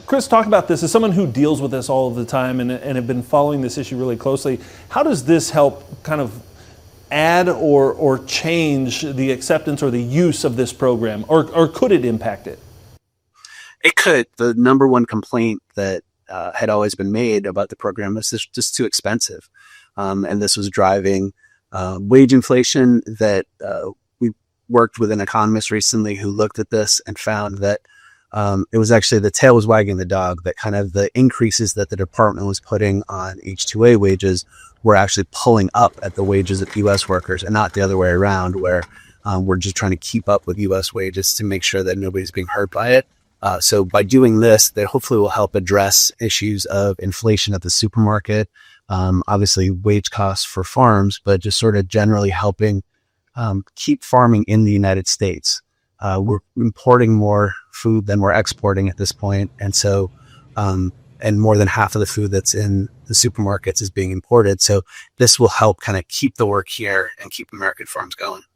Chris, talk about this as someone who deals with this all of the time and have been following this issue really closely. How does this help kind of add or change the acceptance or the use of this program, or could it impact it? It could. The number one complaint that had always been made about the program was just too expensive. And this was driving wage inflation. That we worked with an economist recently who looked at this and found that it was actually the tail was wagging the dog, that kind of the increases that the department was putting on H-2A wages were actually pulling up at the wages of U.S. workers, and not the other way around, where we're just trying to keep up with U.S. wages to make sure that nobody's being hurt by it. So by doing this, that hopefully will help address issues of inflation at the supermarket, obviously wage costs for farms, but just sort of generally helping keep farming in the United States. We're importing more food than we're exporting at this point. And so, and more than half of the food that's in the supermarkets is being imported. So this will help kind of keep the work here and keep American farms going.